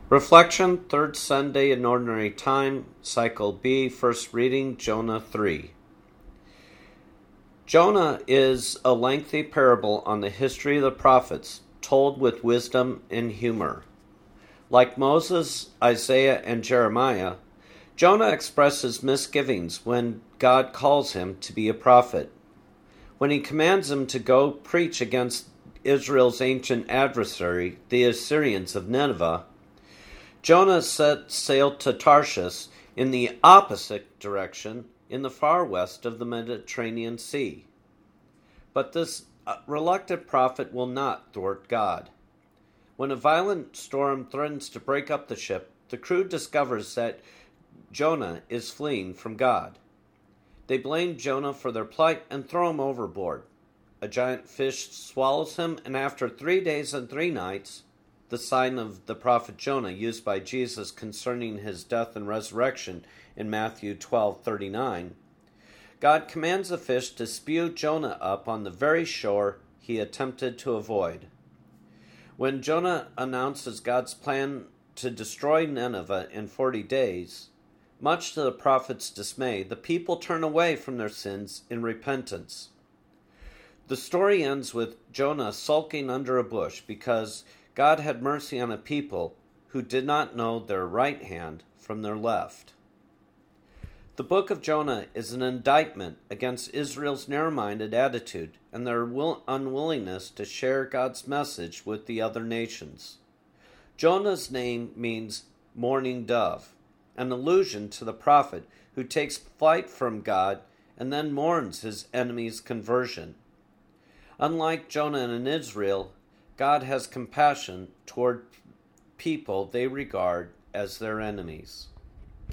Reflection, third Sunday in Ordinary Time, Cycle B, first reading, Jonah 3. Jonah is a lengthy parable on the history of the prophets, told with wisdom and humor. Like Moses, Isaiah, and Jeremiah, Jonah expresses misgivings when God calls him to be a prophet. When he commands him to go preach against Israel's ancient adversary, the Assyrians of Nineveh, Jonah set sail to Tarshish in the opposite direction in the far west of the Mediterranean Sea. But this reluctant prophet will not thwart God. When a violent storm threatens to break up the ship, the crew discovers that Jonah is fleeing from God. They blame Jonah for their plight and throw him overboard. A giant fish swallows him, and after 3 days and 3 nights, the sign of the prophet Jonah used by Jesus concerning his death and resurrection in Matthew 12:39, God commands the fish to spew Jonah up on the very shore he attempted to avoid. When Jonah announces God's plan to destroy Nineveh in 40 days, much to the prophet's dismay, the people turn away from their sins in repentance. The story ends with Jonah sulking under a bush because God had mercy on a people who did not know their right hand from their left. The book of Jonah is an indictment against Israel's narrow-minded attitude and their unwillingness to share God's message with the other nations. Jonah's name means mourning dove, an allusion to the prophet who takes flight from God and then mourns his enemy's conversion. Unlike Jonah and Israel, God has compassion toward people they regard as their enemies.